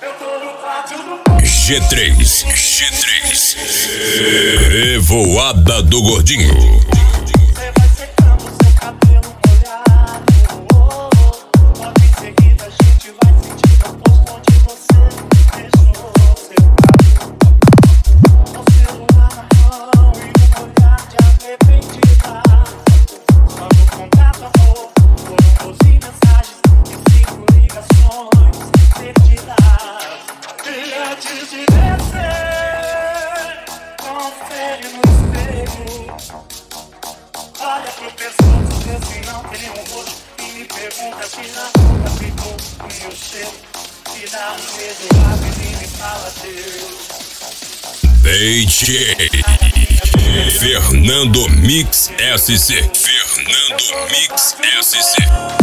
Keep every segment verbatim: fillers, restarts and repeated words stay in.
G três, G três, Revoada do Gordinho. Você vai secando seu cabelo molhado. Oh, oh. Logo em seguida a gente vai sentir o posto onde você deixou seu cabelo. O celular na mão e um olhar de arrependida. Só no contato, amor, foram doze mensagens e cinco ligações perdidas. E antes de descer, confere no espelho. Olha pro pescoço, vê se não tem um rosto. E me pergunta se na boca ficou o meu cheiro. Se dá um beijo lá e me fala Deus. D J Fernando Mix S C. Fernando Mix S C.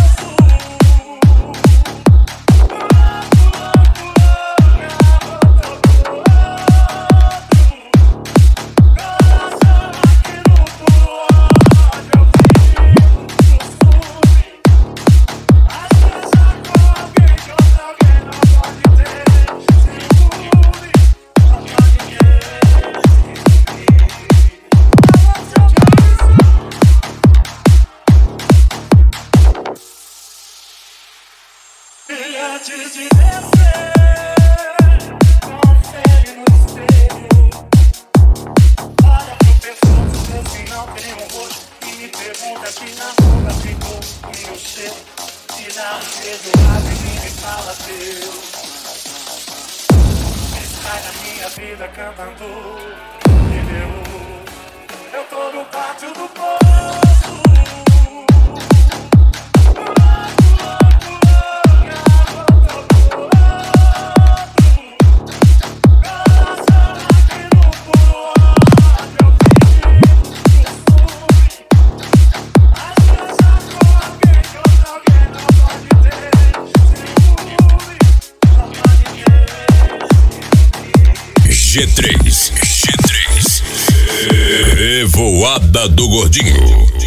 Antes de descer, confere no espelho. Olha pro pescoço, vê se não tem um rosto. E me pergunta se na boca ficou o meu cheiro. Se dá um beijo rápido e me fala Deus. Sai da minha vida cantando. Entendeu? Eu tô no pátio do poço. G três, G três, Revoada do Gordinho.